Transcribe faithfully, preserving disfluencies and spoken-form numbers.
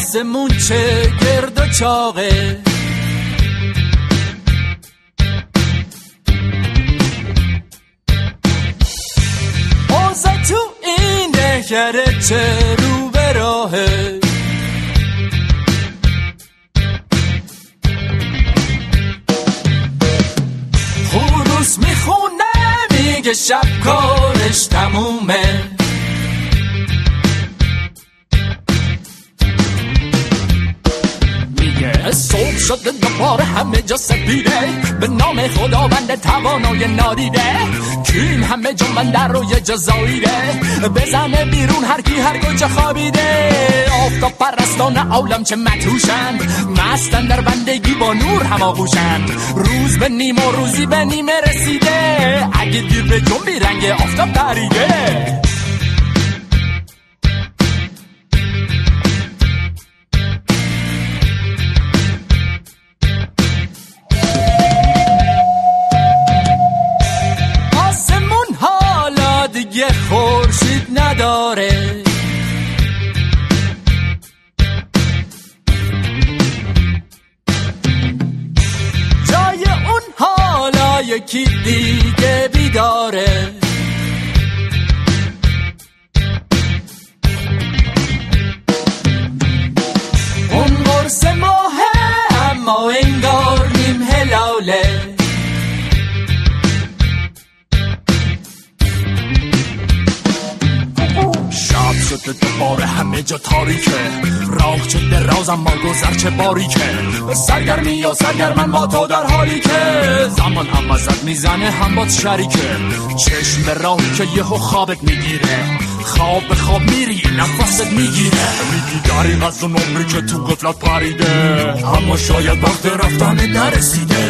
آسمون چه گرد و چاقه، اوزا تو این دهکده چه رو به راهه. خروس میخونه میگه شب کارش تمومه، میگه صبح شده دوباره همه جا سپیده، به نام خداوند توانای نادیده، کی این همه جا من در رو یه جا زاییده، بزنه بیرون هر کی هر کجا خوابیده. آفتاب پرستان عالم چه متوشند، مستن در بندگی با نور هماغوشند، روز به نیم و روزی به نیمه رسیده، اگه دیر به جنبی رنگ آفتاب پریده. آسمون حالا دیگه خورشید نداره، جای اون حالا یکی دیگه بیداره. اون قرص ماهه اما انگار نیم هلاله، شب شده دوباره همه جا تاریکه، راه چه دراز اما گذر چه باریکه، سرگرمی یا سرگرمن با تو در حالی که زمان هم ازت میزنه هم باد شریکه. چشم به راهی که یهو خوابت میگیره، خواب به خواب میری نفست میگیره، میگی داریم از اون عمری که تو غفلت پریده، اما شاید وقت رفتن نرسیده.